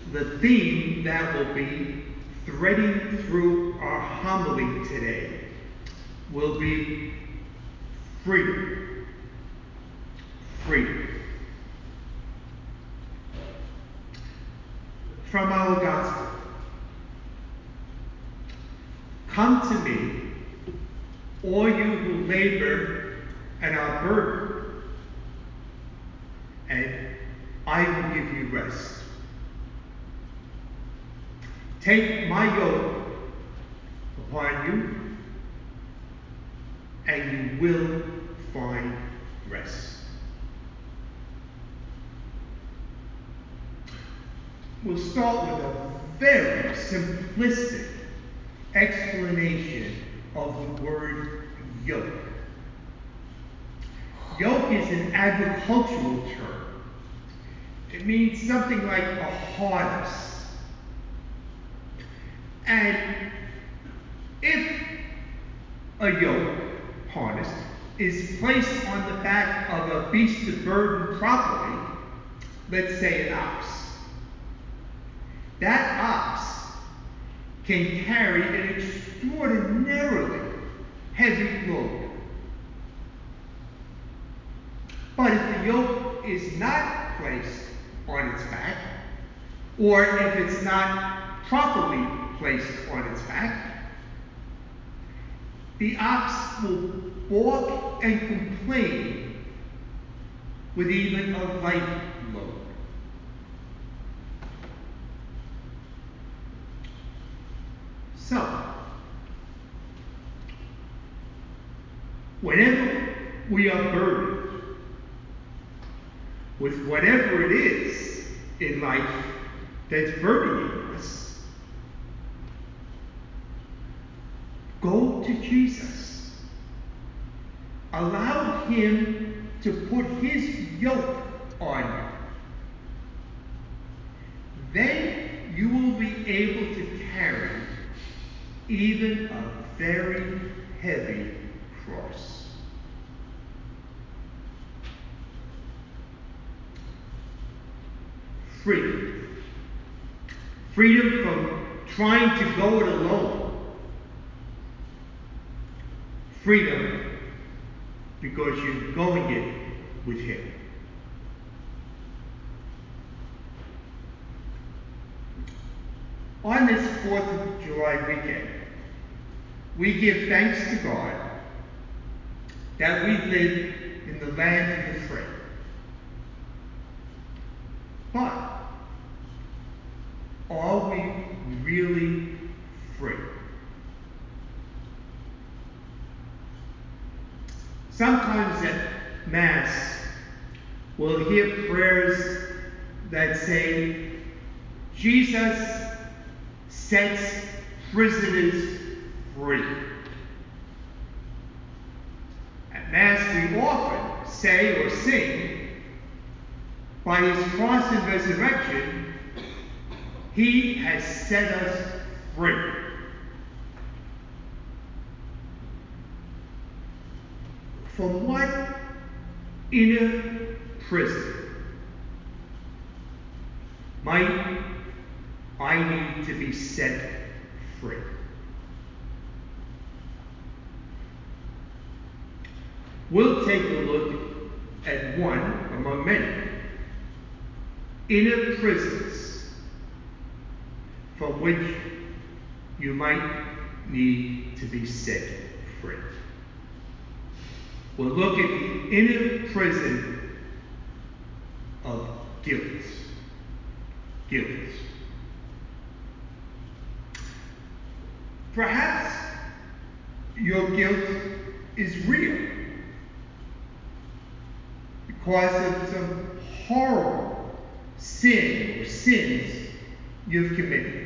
the theme that will be threading through our homily today will be freedom. Freedom. From our gospel. Come to me, all you who labor and are burdened, and I will give you rest. Take my yoke upon you, and you will find rest. We'll start with a very simplistic explanation of the word yoke. Yoke is an agricultural term. It means something like a harness. And if a yoke, harness, is placed on the back of a beast of burden properly, let's say an ox, that ox can carry an extraordinarily heavy load. But if the yoke is not placed on its back, or if it's not properly placed on its back, the ox will balk and complain with even a light load. So, whenever we are burdened with whatever it is in life that's burdening us, go to Jesus. Allow him to put his yoke on you. Then you will be able to carry even a very heavy cross. Freedom. Freedom from trying to go it alone. Freedom because you're going it with him. On this 4th of July weekend, we give thanks to God that we live in the land of the free. But are we really free? Sometimes at Mass, we'll hear prayers that say, Jesus sets prisoners free. At Mass, we often say or sing, by his cross and resurrection, he has set us free. From what inner prison might I need to be set free? We'll take a look at one among many inner prisons from which you might need to be set free. We'll look at the inner prison of guilt. Guilt. Perhaps your guilt is real because of some horrible sin or sins you've committed.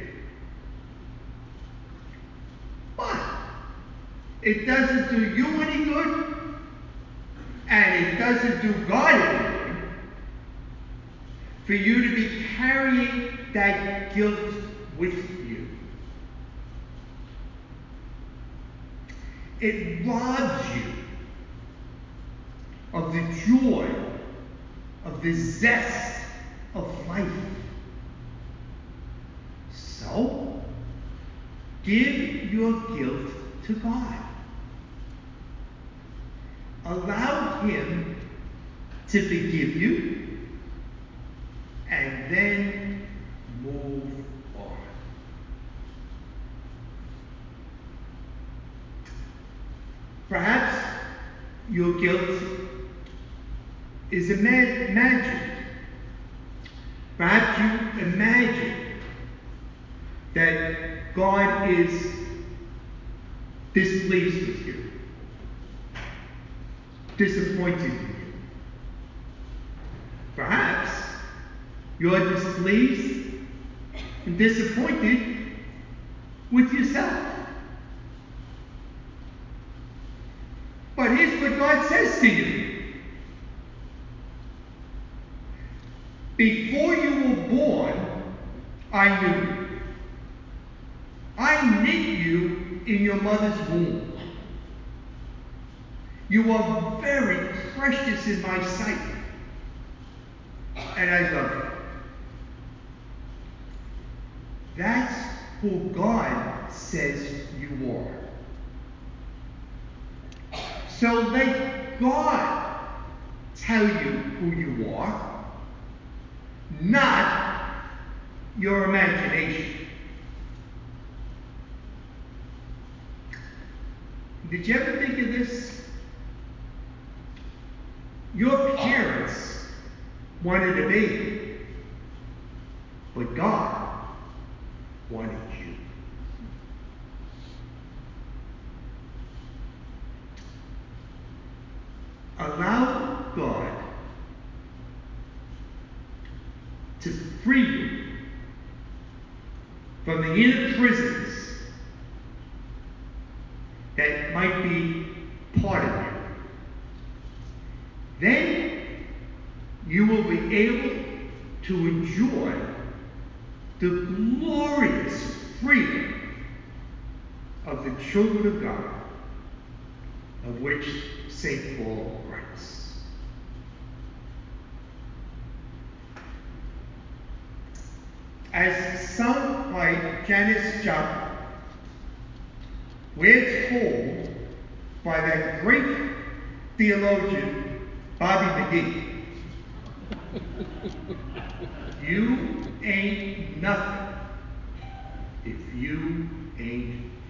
But it doesn't do you any good, and it doesn't do God any good for you to be carrying that guilt with you. It robs you of the joy, of the zest of life. So, give your guilt to God. Allow Him to forgive you, and then move on. Perhaps your guilt is imagined. Perhaps you imagine that God is displeased with you, disappointed in you. Perhaps you're displeased and disappointed with yourself. But here's what God says to you. Before you were born, I knew you. I knit you in your mother's womb. You are very precious in my sight, and I love you. That's who God says you are. So let God tell you who you are, not your imagination. Did you ever think of this? Your parents wanted a baby, but God wanted you. Allow God to free you from the inner prisons that might be part of you. Then you will be able to enjoy the glorious freedom of the children of God, of which St. Paul writes. As sung by Janis Joplin, we're told by that great theologian, Bobby McGee, you ain't nothing if you ain't